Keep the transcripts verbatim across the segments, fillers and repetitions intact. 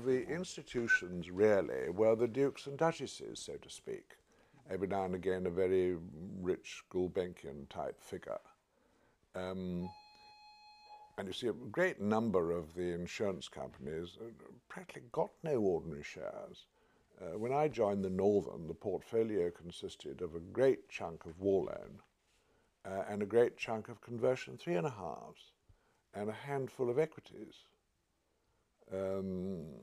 the institutions really were the dukes and duchesses, so to speak. Every now and again a very rich Gulbenkian type figure. Um, and you see a great number of the insurance companies uh, practically got no ordinary shares. Uh, when I joined the Northern, the portfolio consisted of a great chunk of war loan uh, and a great chunk of conversion three and a halves and a handful of equities. Um,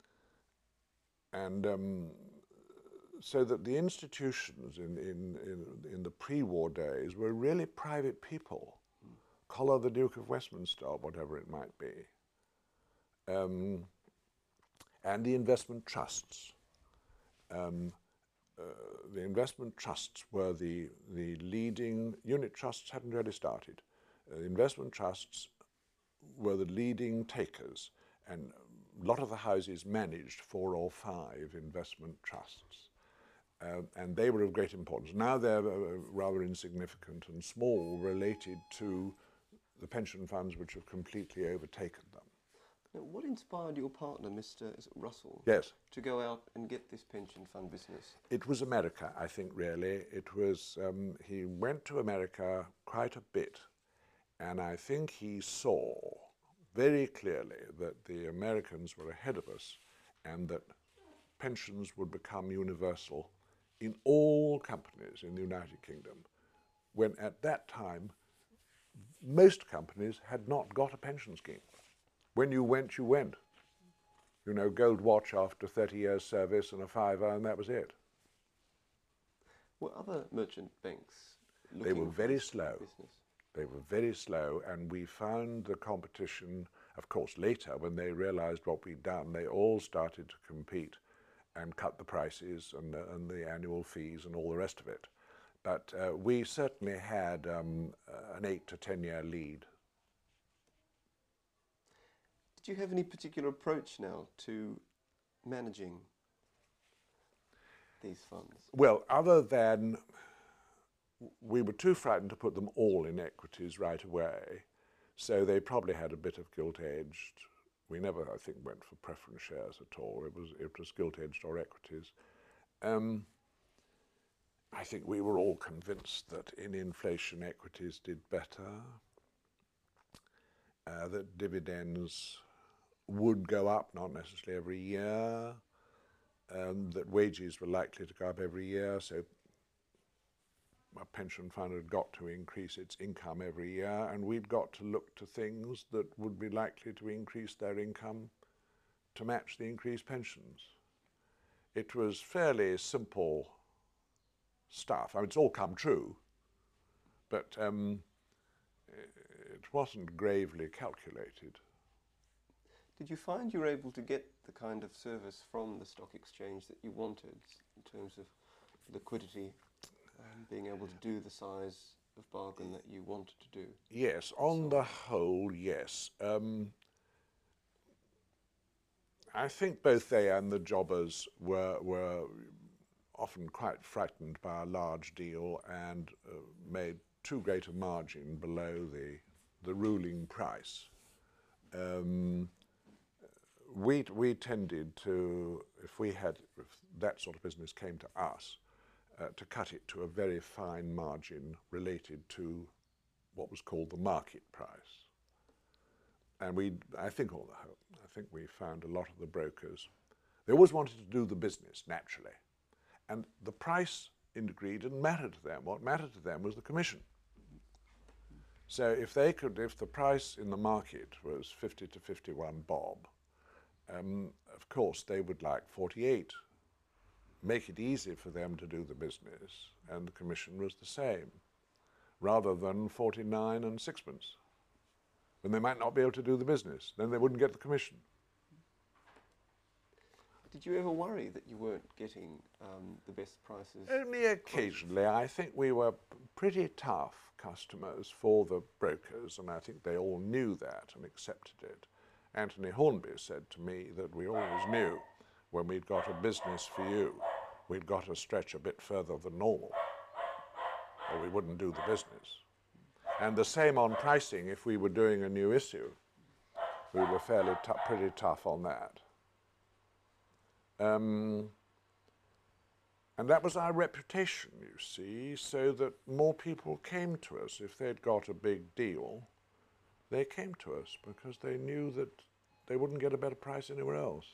and um, so that the institutions in, in, in, in the pre-war days were really private people. Mm. Collar the Duke of Westminster, or whatever it might be. Um, and the investment trusts. Um, uh, the investment trusts were the, the leading, unit trusts hadn't really started. Uh, the investment trusts were the leading takers, and a lot of the houses managed four or five investment trusts. Uh, and they were of great importance. Now they're uh, rather insignificant and small related to the pension funds which have completely overtaken them. Now, what inspired your partner, Mister is it Russell, yes. to go out and get this pension fund business? It was America, I think, really. It was, um, he went to America quite a bit, and I think he saw very clearly that the Americans were ahead of us and that pensions would become universal in all companies in the United Kingdom, when at that time most companies had not got a pension scheme. When you went, you went. You know, gold watch after thirty years service and a fiver, and that was it. Were other merchant banks looking They were very for slow. business? They were very slow, and we found the competition, of course, later when they realized what we'd done, they all started to compete and cut the prices and, uh, and the annual fees and all the rest of it. But uh, we certainly had um, uh, an eight to ten year lead. Did you have any particular approach now to managing these funds? Well, other than we were too frightened to put them all in equities right away, so they probably had a bit of gilt-edged. We never, I think, went for preference shares at all. It was, it was gilt-edged or equities. Um, I think we were all convinced that in inflation equities did better, uh, that dividends would go up, not necessarily every year, um, that wages were likely to go up every year, so a pension fund had got to increase its income every year, and we'd got to look to things that would be likely to increase their income to match the increased pensions. It was fairly simple stuff. I mean, it's all come true, but um, it wasn't gravely calculated. Did you find you were able to get the kind of service from the stock exchange that you wanted in terms of liquidity, um, being able to do the size of bargain that you wanted to do? Yes, on the whole, yes. Um, I think both they and the jobbers were, were often quite frightened by a large deal and uh, made too great a margin below the, the ruling price. Um, we, we tended to, if we had, if that sort of business came to us, uh, to cut it to a very fine margin related to what was called the market price. And we, I think, on the whole, I think we found a lot of the brokers, they always wanted to do the business, naturally. And the price, in degree, didn't matter to them. What mattered to them was the commission. So if they could, if the price in the market was fifty to fifty-one bob, um, of course they would like forty-eight. Make it easy for them to do the business, and the commission was the same, rather than forty-nine and sixpence. When they might not be able to do the business, then they wouldn't get the commission. Did you ever worry that you weren't getting um, the best prices? Only occasionally. I think we were pretty tough customers for the brokers, and I think they all knew that and accepted it. Anthony Hornby said to me that we always knew when we'd got a business for you, we'd got to stretch a bit further than normal, or we wouldn't do the business. And the same on pricing. If we were doing a new issue, we were fairly t pretty tough on that. Um, and that was our reputation, you see, so that more people came to us. If they'd got a big deal, they came to us because they knew that they wouldn't get a better price anywhere else.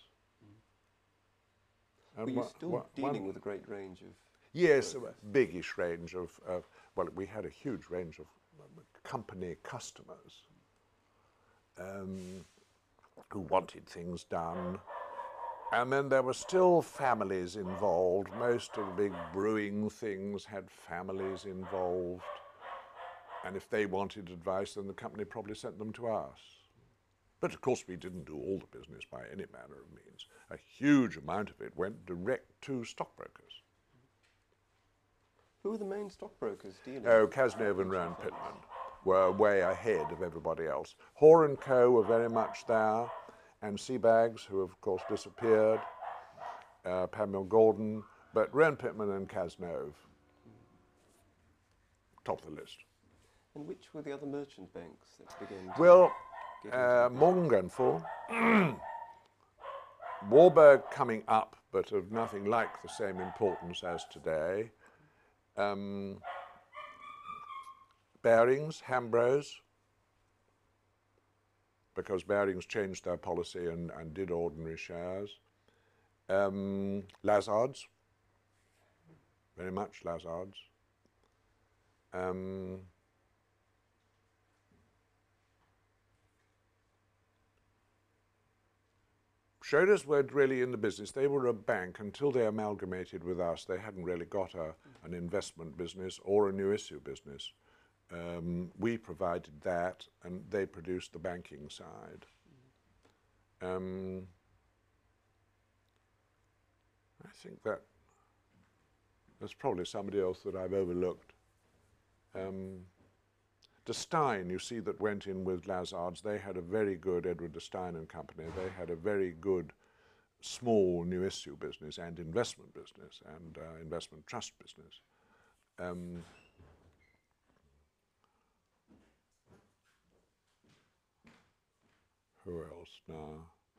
But you're still dealing with a great range of... Yes, brokers. A biggish range of, of, well, we had a huge range of company customers um, who wanted things done. And then there were still families involved. Most of the big brewing things had families involved. And if they wanted advice, then the company probably sent them to us. But of course, we didn't do all the business by any manner of means. A huge amount of it went direct to stockbrokers. Who were the main stockbrokers dealing? Oh, Cazenove and Rowan Pitman were way ahead of everybody else. Hoare and Co. were very much there, and Seabags, who of course disappeared, uh, Pamela Gordon, but Rowan Pitman and Cazenove, top of the list. And which were the other merchant banks that began to Well, get uh, into Morgan Grenfell, Warburg coming up, but of nothing like the same importance as today. Um, Barings, Hambros, because Barings changed their policy and, and did ordinary shares. Um, Lazards, very much Lazards. Um, Schroders weren't really in the business. They were a bank. Until they amalgamated with us, they hadn't really got a, an investment business or a new issue business. Um, we provided that, and they produced the banking side. Um, I think that there's probably somebody else that I've overlooked. Um, De Stein, you see, that went in with Lazards. They had a very good, Edward De Stein and Company, they had a very good small new issue business and investment business and uh, investment trust business. Um, who else now?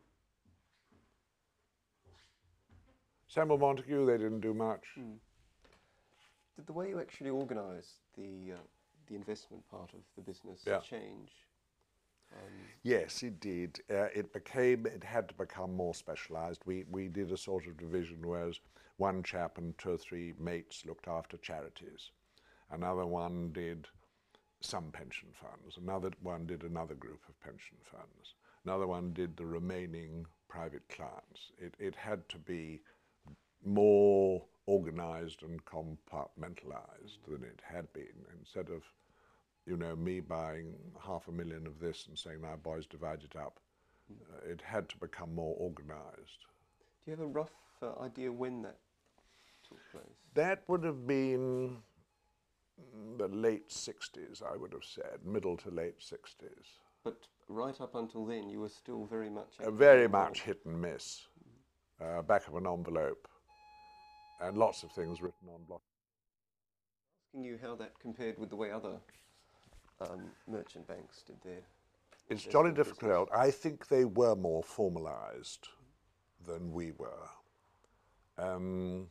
Samuel Montague, they didn't do much. Mm. Did the way you actually organise the uh, the investment part of the business yeah. change? Um, yes, it did. Uh, it became, it had to become more specialised. We, we did a sort of division where one chap and two or three mates looked after charities. Another one did some pension funds. Another one did another group of pension funds. Another one did the remaining private clients. It, it had to be more organised and compartmentalised than it had been. Instead of, you know, me buying half a million of this and saying, now boys, divide it up, uh, it had to become more organised. Do you have a rough uh, idea when that took place? That would have been the late sixties, I would have said, middle to late sixties. But right up until then, you were still very much... Uh, very much hit and miss. Uh, back of an envelope. And lots of things written on block. Asking you how that compared with the way other um, merchant banks did their... It's jolly difficult. I think they were more formalised than we were. Um,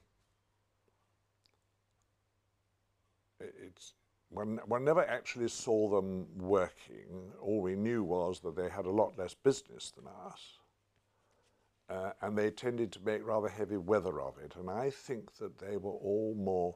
it's, one, one never actually saw them working. All we knew was that they had a lot less business than us. Uh, and they tended to make rather heavy weather of it. And I think that they were all more,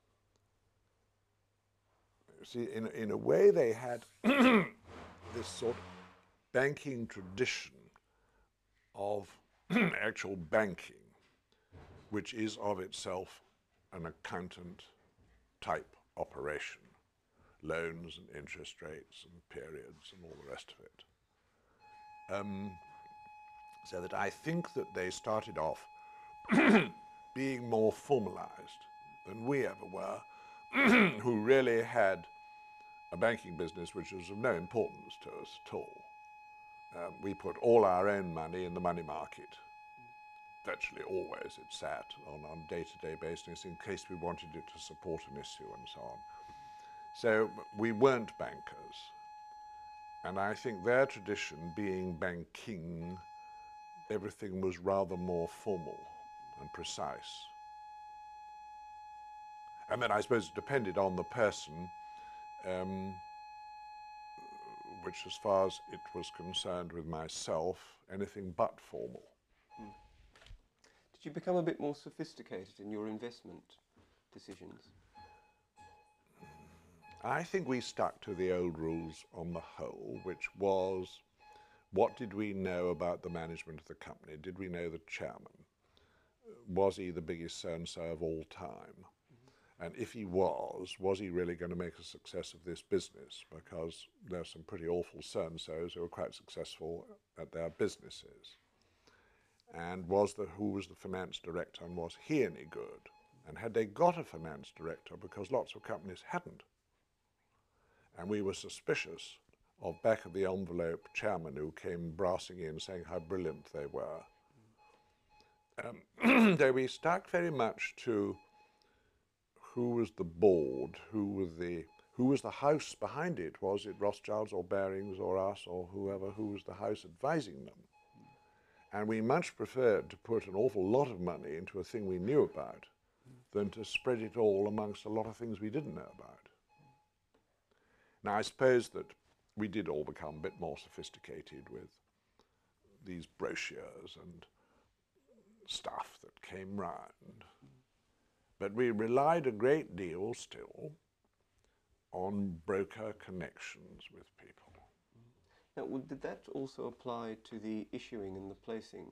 see, in, in a way they had this sort of banking tradition of actual banking, which is of itself an accountant type operation, loans and interest rates and periods and all the rest of it. Um, So that I think that they started off being more formalised than we ever were, who really had a banking business which was of no importance to us at all. Um, we put all our own money in the money market. Virtually always it sat on a day-to-day basis in case we wanted it to support an issue and so on. So we weren't bankers. And I think their tradition being banking, everything was rather more formal. and precise. And then I suppose it depended on the person, um, which as far as it was concerned with myself, anything but formal. Mm. Did you become a bit more sophisticated in your investment decisions? I think we stuck to the old rules on the whole, which was, what did we know about the management of the company? Did we know the chairman? Was he the biggest so-and-so of all time? Mm-hmm. And if he was, was he really going to make a success of this business? Because there's some pretty awful so-and-sos who are quite successful at their businesses. And was the, who was the finance director, and was he any good? And had they got a finance director, because lots of companies hadn't? And we were suspicious of back-of-the-envelope chairmen who came brassing in saying how brilliant they were. Um, though we stuck very much to who was the board, who was the, who was the house behind it. Was it Rothschilds or Barings or us or whoever, who was the house advising them? And we much preferred to put an awful lot of money into a thing we knew about than to spread it all amongst a lot of things we didn't know about. Now, I suppose that we did all become a bit more sophisticated with these brochures and stuff that came round. But we relied a great deal still on broker connections with people. Now, did that also apply to the issuing and the placing?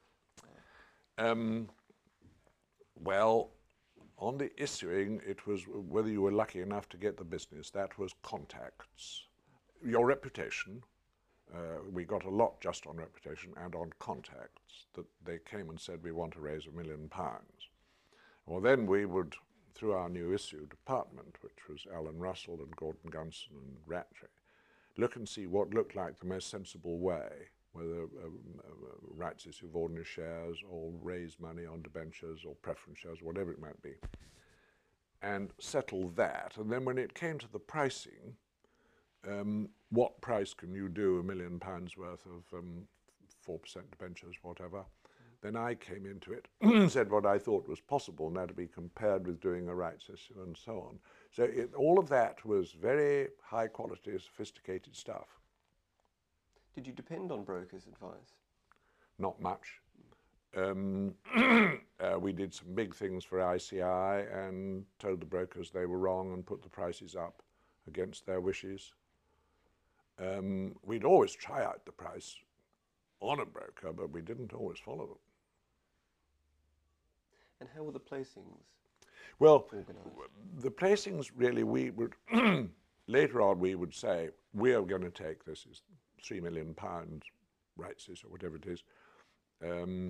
Um, well, on the issuing, it was whether you were lucky enough to get the business. That was contacts. Your reputation. Uh, we got a lot just on reputation and on contacts, that they came and said, we want to raise a million pounds. Well, then we would, through our new issue department, which was Alan Russell and Gordon Gunson and Rattray, look and see what looked like the most sensible way, whether um, uh, rights issue of ordinary shares or raise money on debentures or preference shares, whatever it might be, and settle that. And then when it came to the pricing, um, what price can you do a million pounds worth of um, four percent debentures, whatever? Mm. Then I came into it and said what I thought was possible, now to be compared with doing a rights issue and so on. So it, all of that was very high quality, sophisticated stuff. Did you depend on brokers' advice? Not much. Um, uh, we did some big things for I C I and told the brokers they were wrong and put the prices up against their wishes. Um, we'd always try out the price on a broker, but we didn't always follow them. And how were the placings well, organised? The placings really, we would, later on we would say, we are going to take, this is three million pounds rights issue, or whatever it is, um,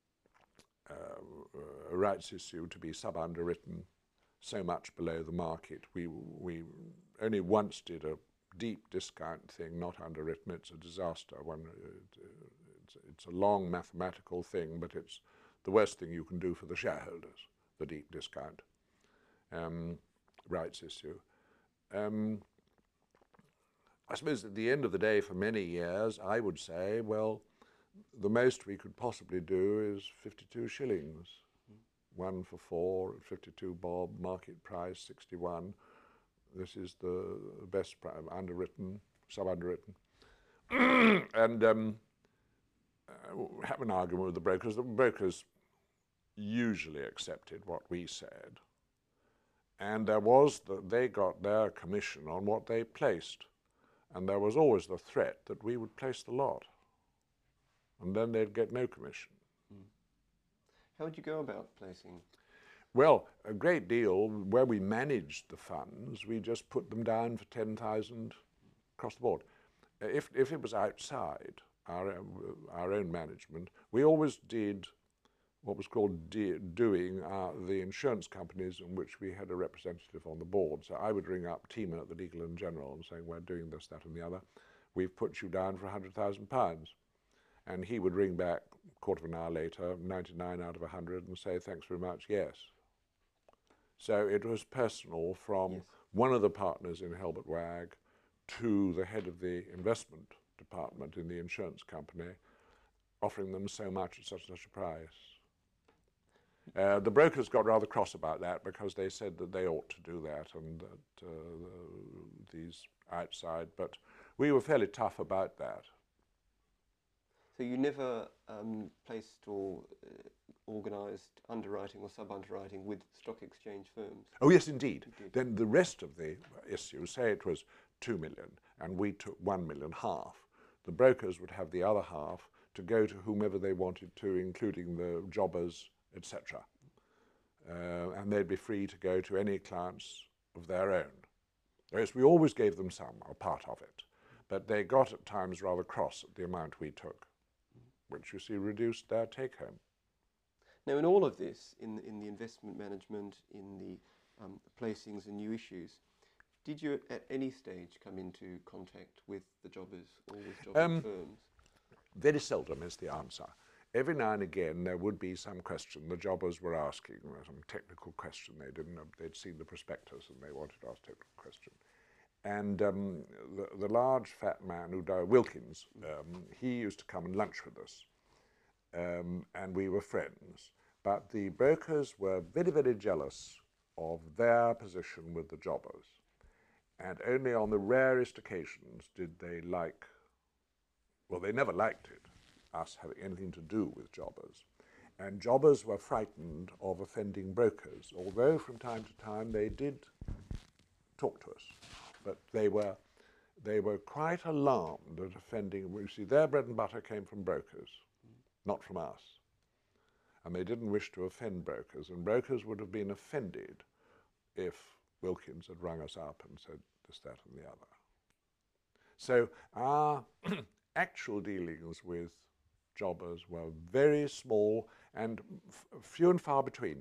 uh, a rights issue to be sub-underwritten so much below the market. We, we only once did a deep discount thing, not underwritten. It's a disaster. One, it, it's, it's a long mathematical thing, but it's the worst thing you can do for the shareholders, the deep discount um, rights issue. Um, I suppose at the end of the day, for many years, I would say, well, the most we could possibly do is fifty-two shillings. Mm. One for four, fifty-two bob, market price, sixty-one. This is the best price, underwritten, sub-underwritten. and um, uh, have an argument with the brokers. The brokers usually accepted what we said. And there was, the, they got their commission on what they placed. And there was always the threat that we would place the lot. And then they'd get no commission. Mm. How would you go about placing? Well, a great deal, where we managed the funds, we just put them down for ten thousand across the board. If, if it was outside our, our own management, we always did what was called de doing uh, the insurance companies in which we had a representative on the board. So I would ring up Tima at the Legal and General and saying, we're doing this, that and the other. We've put you down for one hundred thousand pounds. And he would ring back a quarter of an hour later, ninety-nine out of one hundred, and say, thanks very much, yes. So it was personal from yes. one of the partners in Helbert Wagg to the head of the investment department in the insurance company, offering them so much at such and such a price. Uh, the brokers got rather cross about that because they said that they ought to do that and that uh, the, these outside, but we were fairly tough about that. So you never um, placed or uh, organised underwriting or sub-underwriting with stock exchange firms? Oh yes, indeed. Then the rest of the issue, say it was two million and we took one million, half, the brokers would have the other half to go to whomever they wanted to, including the jobbers, et cetera. Uh, and they'd be free to go to any clients of their own. Whereas we always gave them some, or part of it. But they got at times rather cross at the amount we took, which you see reduced their take-home. Now in all of this, in, in the investment management, in the um, placings and new issues, did you at any stage come into contact with the jobbers or with jobbing Um, firms? Very seldom is the answer. Every now and again there would be some question the jobbers were asking, some technical question. They didn't know, they'd seen the prospectus and they wanted to ask a technical question. And um, the, the large fat man who died, Wilkins, um, he used to come and lunch with us. Um, and we were friends. But the brokers were very, very jealous of their position with the jobbers. And only on the rarest occasions did they like, well, they never liked it, us having anything to do with jobbers. And jobbers were frightened of offending brokers, although from time to time they did talk to us. But they were, they were quite alarmed at offending. You see, their bread and butter came from brokers, not from us. And they didn't wish to offend brokers, and brokers would have been offended if Wilkins had rung us up and said this, that, and the other. So our actual dealings with jobbers were very small and f few and far between,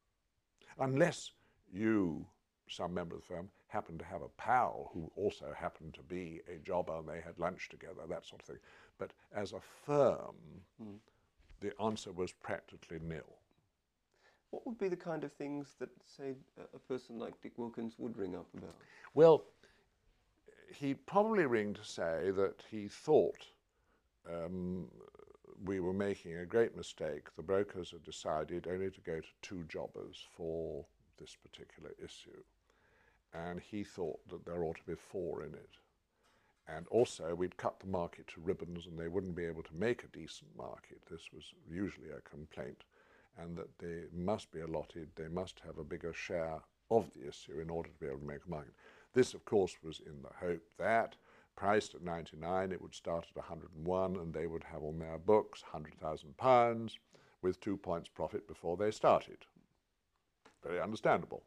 unless you, some member of the firm, happened to have a pal who also happened to be a jobber and they had lunch together, that sort of thing. But as a firm, mm. the answer was practically nil. What would be the kind of things that, say, a person like Dick Wilkins would ring up about? Well, he'd probably ring to say that he thought um, we were making a great mistake. The brokers had decided only to go to two jobbers for this particular issue. And he thought that there ought to be four in it. And also, we'd cut the market to ribbons and they wouldn't be able to make a decent market. This was usually a complaint. And that they must be allotted, they must have a bigger share of the issue in order to be able to make a market. This, of course, was in the hope that, priced at ninety-nine, it would start at one hundred and one, and they would have on their books one hundred thousand pounds with two points profit before they started. Very understandable.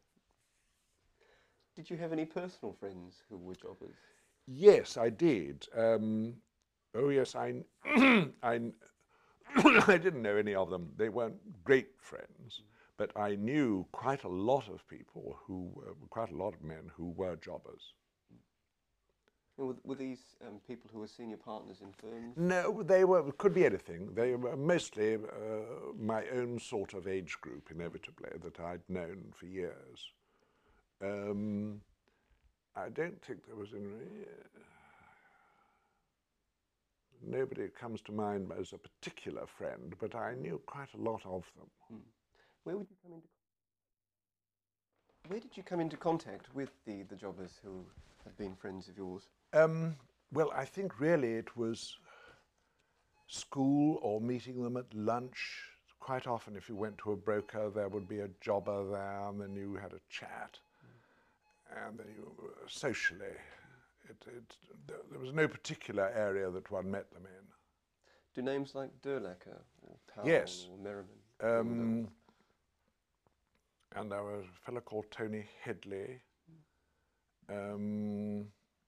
Did you have any personal friends who were jobbers? Yes, I did. Um, oh, yes, I, I, I didn't know any of them. They weren't great friends, but I knew quite a lot of people who, uh, quite a lot of men who were jobbers. And were, were these um, people who were senior partners in firms? No, they were, could be anything. They were mostly uh, my own sort of age group, inevitably, that I'd known for years. Um, I don't think there was any, uh, nobody comes to mind as a particular friend, but I knew quite a lot of them. Hmm. Where would you come into Where did you come into contact with the, the jobbers who had been friends of yours? Um, well, I think really it was school or meeting them at lunch. Quite often if you went to a broker, there would be a jobber there, and then you had a chat. Mm. And then you, uh, socially, it, it, there was no particular area that one met them in. Do names like Durlacher or Powell yes. or Merriman? Um, and there was a fellow called Tony Headley. Um,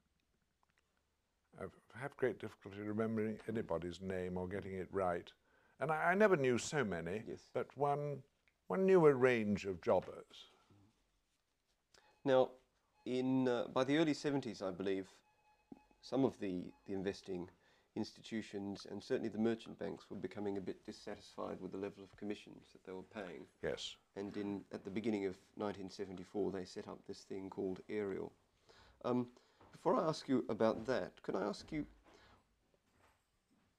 I have great difficulty remembering anybody's name or getting it right. And I, I never knew so many, yes. but one, one knew a range of jobbers. Now, in, uh, by the early seventies, I believe, some of the, the investing institutions and certainly the merchant banks were becoming a bit dissatisfied with the level of commissions that they were paying. Yes. And in, at the beginning of nineteen seventy-four, they set up this thing called Ariel. Um, before I ask you about that, can I ask you,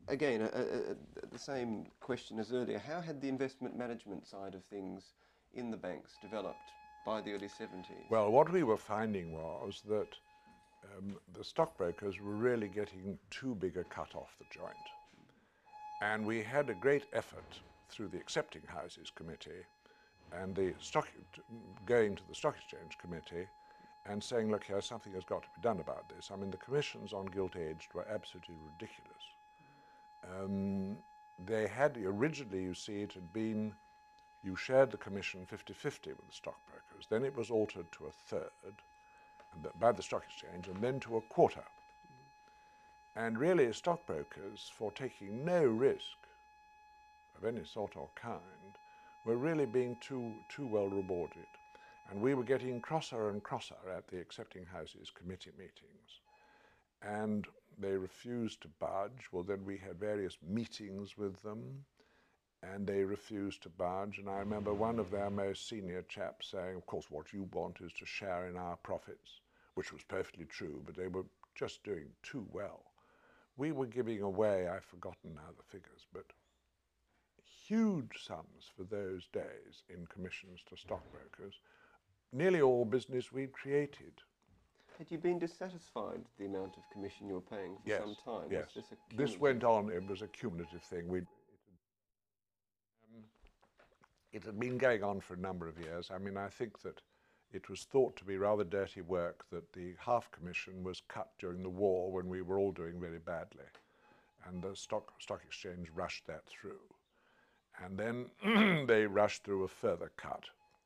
again, a, a, a, the same question as earlier. How had the investment management side of things in the banks developed by the early seventies? Well, what we were finding was that um, the stockbrokers were really getting too big a cut off the joint. And we had a great effort through the Accepting Houses Committee and the stock, going to the Stock Exchange Committee and saying, look here, something has got to be done about this. I mean, the commissions on gilt-edged were absolutely ridiculous. Um, they had, originally, you see, it had been, you shared the commission fifty fifty with the stockbrokers. Then it was altered to a third by the Stock Exchange, and then to a quarter. And really, stockbrokers, for taking no risk of any sort or kind, were really being too, too well rewarded. And we were getting crosser and crosser at the Accepting Houses committee meetings. And they refused to budge. Well, then we had various meetings with them, and they refused to budge. And I remember one of their most senior chaps saying, of course, what you want is to share in our profits, which was perfectly true, but they were just doing too well. We were giving away, I've forgotten now the figures, but huge sums for those days in commissions to stockbrokers, nearly all business we'd created. Had you been dissatisfied with the amount of commission you were paying for yes, some time? Yes, this, this went on, it was a cumulative thing. We'd, it, um, it had been going on for a number of years. I mean, I think that it was thought to be rather dirty work that the half commission was cut during the war when we were all doing very badly. And the stock, stock exchange rushed that through. And then they rushed through a further cut,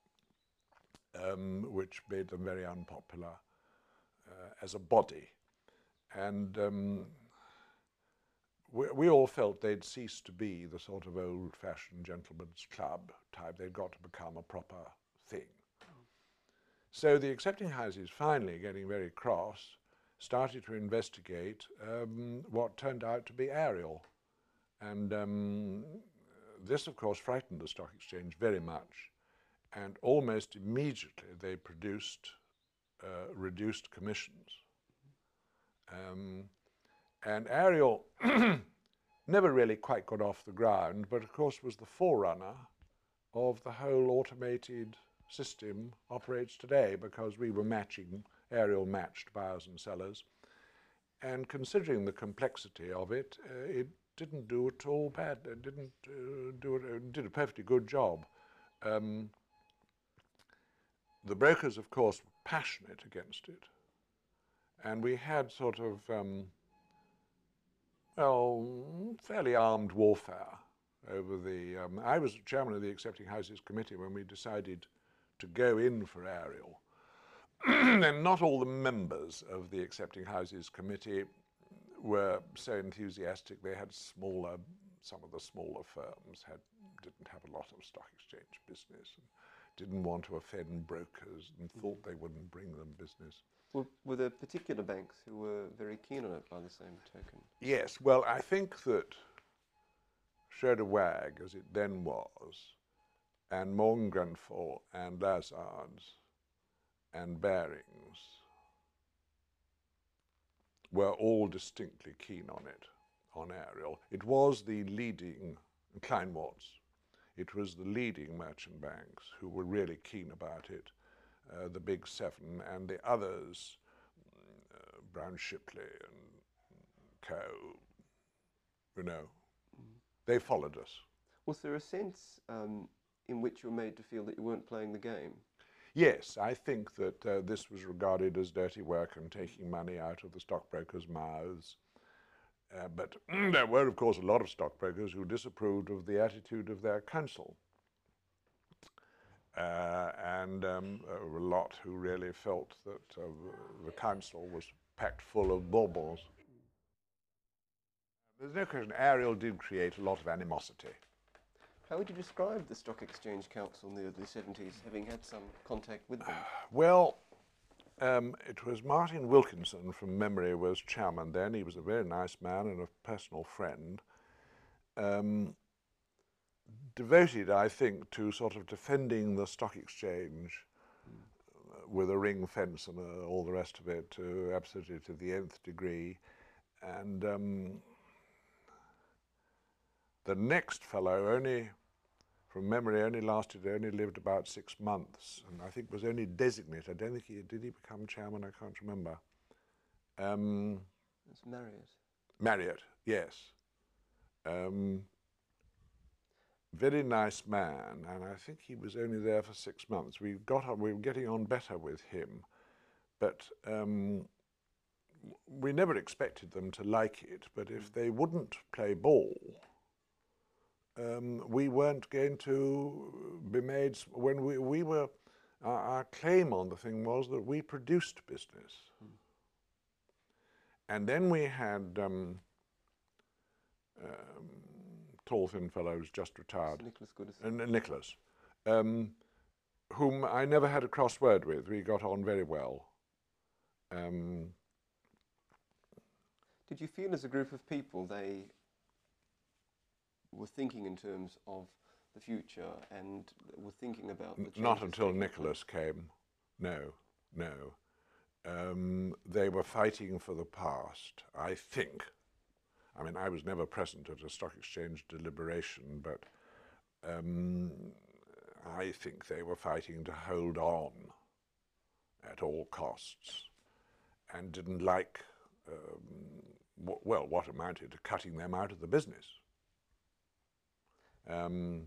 um, which made them very unpopular uh, as a body. And um, we, we all felt they'd ceased to be the sort of old-fashioned gentleman's club type. They'd got to become a proper thing. So the Accepting Houses, finally getting very cross, started to investigate um, what turned out to be Ariel. And um, this, of course, frightened the Stock Exchange very much. And almost immediately they produced uh, reduced commissions. Um, and Ariel never really quite got off the ground, but of course was the forerunner of the whole automated system operates today, because we were matching, Ariel matched buyers and sellers. And considering the complexity of it, uh, it didn't do it all bad. It didn't uh, do it, it did a perfectly good job. Um, the brokers, of course, were passionate against it. And we had sort of, um, well, fairly armed warfare over the, um, I was chairman of the Accepting Houses Committee when we decided to go in for Ariel. And not all the members of the Accepting Houses Committee were so enthusiastic. They had smaller, some of the smaller firms had, didn't have a lot of stock exchange business, and didn't want to offend brokers and thought they wouldn't bring them business. Were, were there particular banks who were very keen on it by the same token? Yes, well, I think that Schroeder Wagg, as it then was, and Morgan Grenfell and Lazards and Barings were all distinctly keen on it, on Ariel. It was the leading, Kleinworts, it was the leading merchant banks who were really keen about it, uh, the big seven, and the others, uh, Brown Shipley and Co., you know, mm. they followed us. Was there a sense um, in which you were made to feel that you weren't playing the game? Yes, I think that uh, this was regarded as dirty work and taking money out of the stockbrokers' mouths. Uh, but there were, of course, a lot of stockbrokers who disapproved of the attitude of their counsel. Uh, and um, a lot who really felt that uh, the council was packed full of baubles. There's no question, Ariel did create a lot of animosity. How would you describe the Stock Exchange Council in the early seventies, having had some contact with them? Well, um, it was Martin Wilkinson, from memory, was chairman then. He was a very nice man and a personal friend. Um, devoted, I think, to sort of defending the stock exchange uh, with a ring fence and uh, all the rest of it, to absolutely to the nth degree. And um, The next fellow only, from memory, only lasted, only lived about six months, and I think was only designate. I don't think he, did he become chairman? I can't remember. Um, That's Marriott. Marriott, yes. Um, very nice man, and I think he was only there for six months. We got on, we were getting on better with him, but um, we never expected them to like it. But if they wouldn't play ball, um, we weren't going to be made. When we we were, our, our claim on the thing was that we produced business, mm. and then we had. Um, um, tall, thin fellow who's just retired. Nicholas Goodison. And uh, Nicholas, um, whom I never had a cross word with. We got on very well. Um, Did you feel as a group of people they were thinking in terms of the future and were thinking about the changes? Not until Nicholas came. No, no. Um, they were fighting for the past, I think. I mean, I was never present at a stock exchange deliberation, but um, I think they were fighting to hold on at all costs and didn't like, um, w well, what amounted to cutting them out of the business. Um,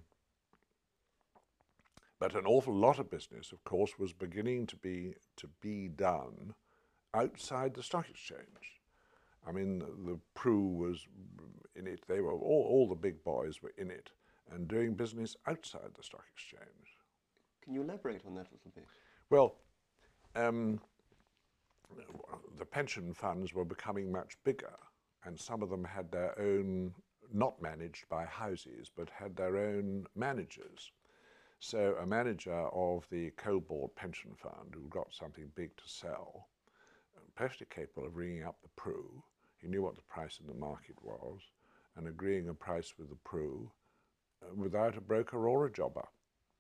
but an awful lot of business, of course, was beginning to be, to be done outside the stock exchange. I mean, the, the Prue was in it. They were all, all the big boys were in it and doing business outside the stock exchange. Can you elaborate on that a little bit? Well, um, the pension funds were becoming much bigger, and some of them had their own, not managed by houses, but had their own managers. So a manager of the Coal Board pension fund who got something big to sell, perfectly capable of ringing up the Prue. He knew what the price in the market was and agreeing a price with the Prue uh, without a broker or a jobber.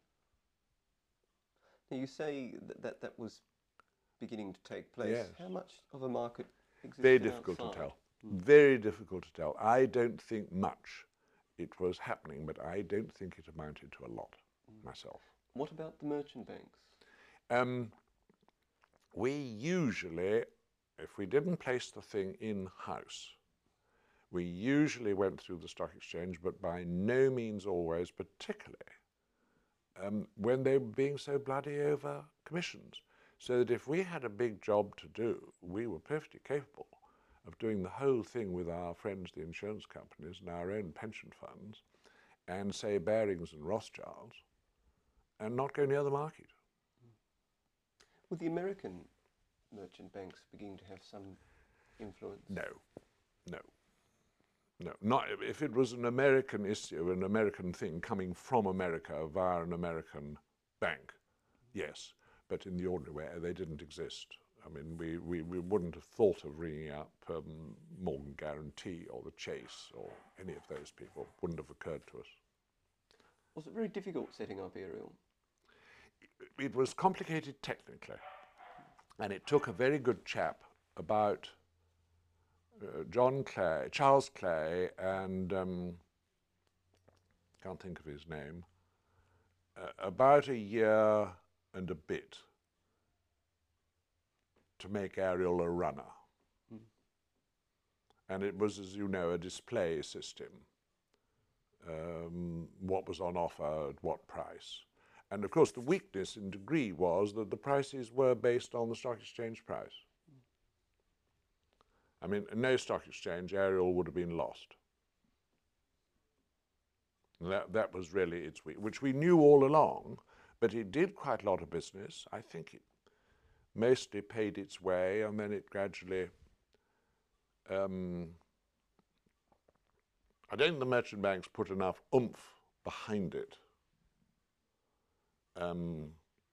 Now you say that that, that was beginning to take place. Yes. How much of a market existed Very difficult outside? to tell. Hmm. Very difficult to tell. I don't think much it was happening, but I don't think it amounted to a lot hmm. myself. What about the merchant banks? Um, we usually, if we didn't place the thing in-house, we usually went through the stock exchange, but by no means always, particularly um, when they were being so bloody over commissions. So that if we had a big job to do, we were perfectly capable of doing the whole thing with our friends, the insurance companies, and our own pension funds, and say Barings and Rothschilds, and not go near the market. Would the American merchant banks begin to have some influence? No, no, no. Not if it was an American issue, an American thing coming from America via an American bank, yes. But in the ordinary way, they didn't exist. I mean, we, we, we wouldn't have thought of ringing up um, Morgan Guarantee or the Chase or any of those people. Wouldn't have occurred to us. Was it very difficult setting up Ariel? It, it was complicated technically. And it took a very good chap about uh, John Clay, Charles Clay, and um, can't think of his name, uh, about a year and a bit to make Ariel a runner. Mm. And it was, as you know, a display system. Um, what was on offer at what price. And of course the weakness in degree was that the prices were based on the stock exchange price. Mm. I mean, no stock exchange, Ariel would have been lost. And that, that was really its weak, which we knew all along. But it did quite a lot of business. I think it mostly paid its way, and then it gradually, um, I don't think the merchant banks put enough oomph behind it. Um,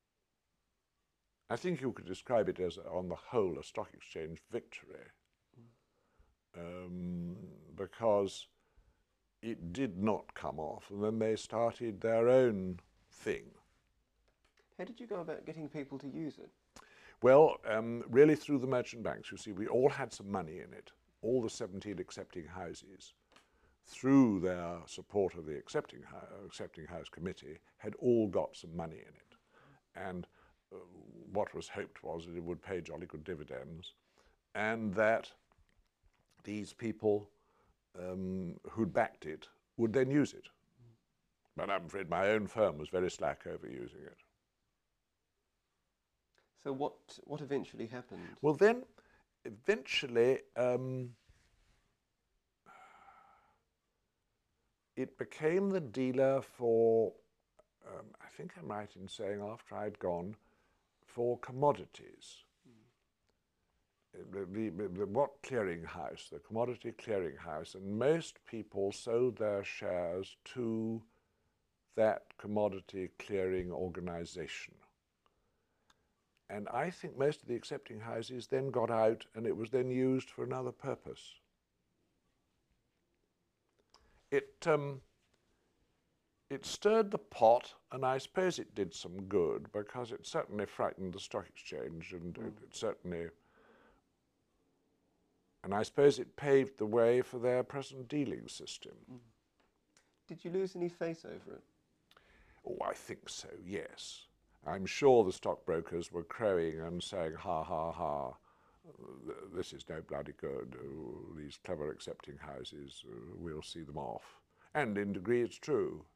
I think you could describe it as, on the whole, a stock exchange victory, um, because it did not come off, and then they started their own thing. How did you go about getting people to use it? Well, um, really through the merchant banks. You see, we all had some money in it, all the seventeen accepting houses. through their support of the accepting, accepting House Committee, had all got some money in it. And uh, what was hoped was that it would pay jolly good dividends, and that these people um, who'd backed it would then use it. But I'm afraid my own firm was very slack over using it. So what, what eventually happened? Well then, eventually, um, it became the dealer for, um, I think I'm right in saying after I'd gone, for commodities. Mm. The, the, the what clearinghouse, the commodity clearinghouse, and most people sold their shares to that commodity clearing organization. And I think most of the accepting houses then got out and it was then used for another purpose. It, um, it stirred the pot, and I suppose it did some good, because it certainly frightened the stock exchange, and mm. it, it certainly, and I suppose it paved the way for their present dealing system. Mm. Did you lose any faith over it? Oh, I think so, yes. I'm sure the stockbrokers were crowing and saying, ha, ha, ha, this is no bloody good. Oh, these clever accepting houses, uh, we'll see them off. And in degree it's true.